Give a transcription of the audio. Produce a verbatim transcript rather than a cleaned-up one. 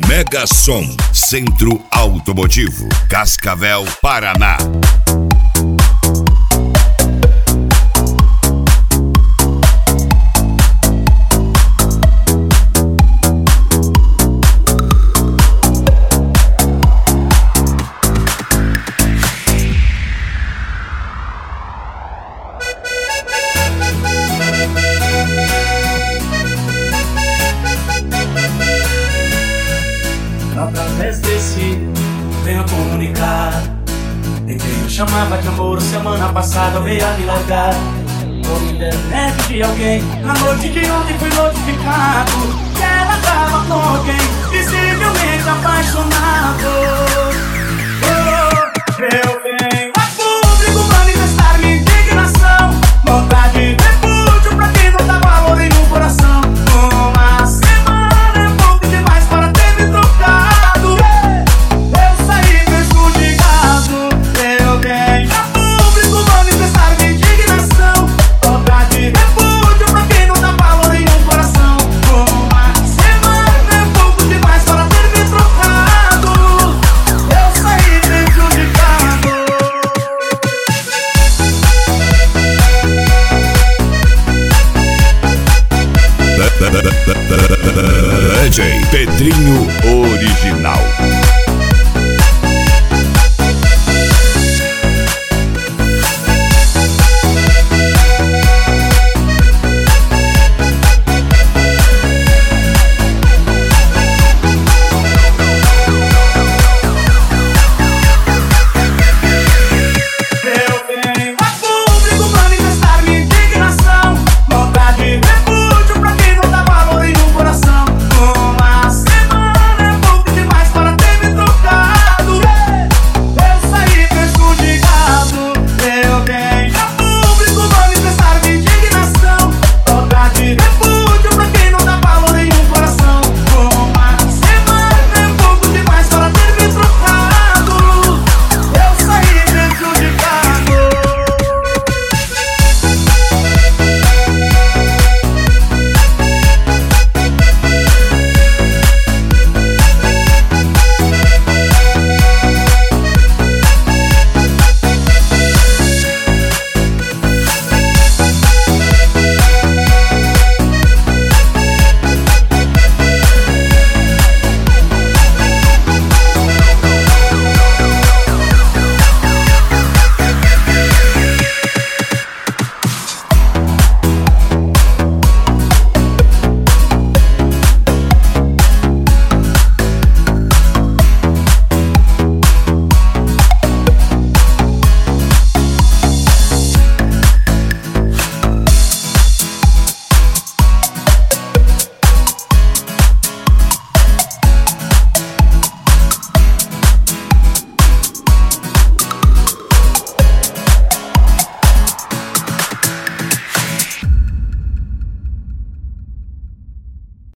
Mega Som, Centro Automotivo, Cascavel, Paraná. Através desse, venho comunicar. E quem eu chamava de amor semana passada veio a me largar. Por internet de alguém, na noite de ontem fui notificado que ela tava com alguém, visivelmente apaixonado. Oh, eu venho a público manifestar minha indignação, vontade de repúdio pra quem não dá valor em um coração. Uma semana é pouco demais para ter me trocado. Eu saí prejudicado. Eu venho a público manifestar minha indignação, vontade de repúdio pra quem não dá valor em um coração. Uma semana é pouco demais para ter me trocado. Eu saí prejudicado. D J Pedrinho Original.